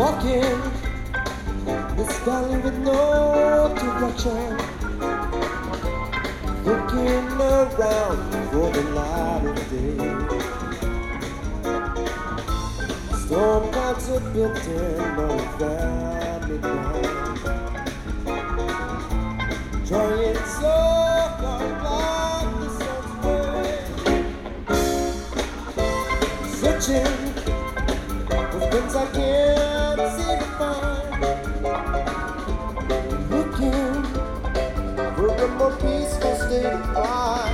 Walking this valley with no direction, looking around for the light of day. Storm clouds are building on a valley ground, trying so hard like the sun's way, searching for things I can't seem to find, looking for a more peaceful state of mind.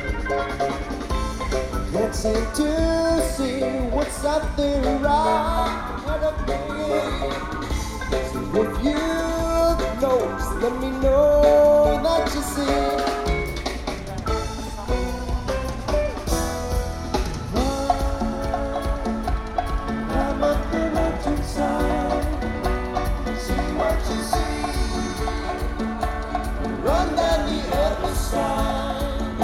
Can't seem to see what's out there ahead of me. So if you know, just let me know that you see. I'm up the mountainside, see what you see. Run down the other side.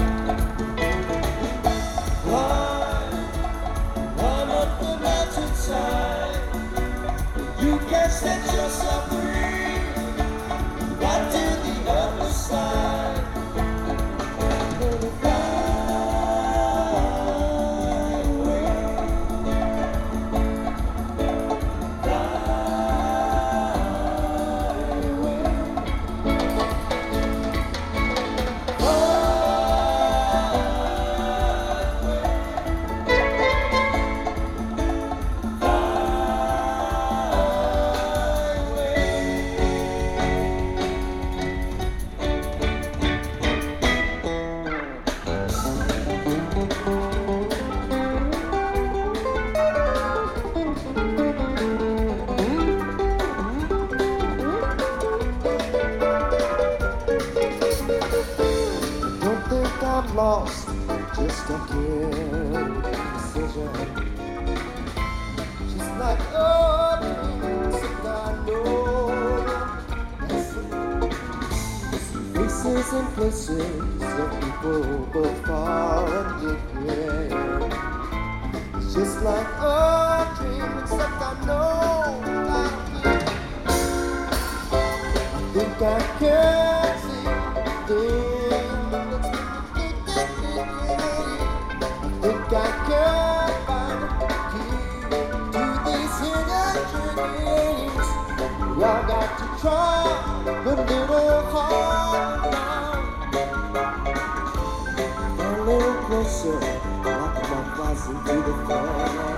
Climb up the mountainside. You can set yourself free. Right to the other side. Gonna fly away. Don't think I'm lost, just stuck in decision. Just like except I know faces and places of people both far and near. It's just like a dream, except I know I'm here. I think I can see things. Think I can find a key to these hidden dreams. We all got to try a little harder now. A little closer, like my flies into the fire.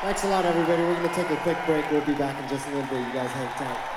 Thanks a lot, everybody. We're going to take a quick break. We'll be back in just a little bit. You guys hang tight.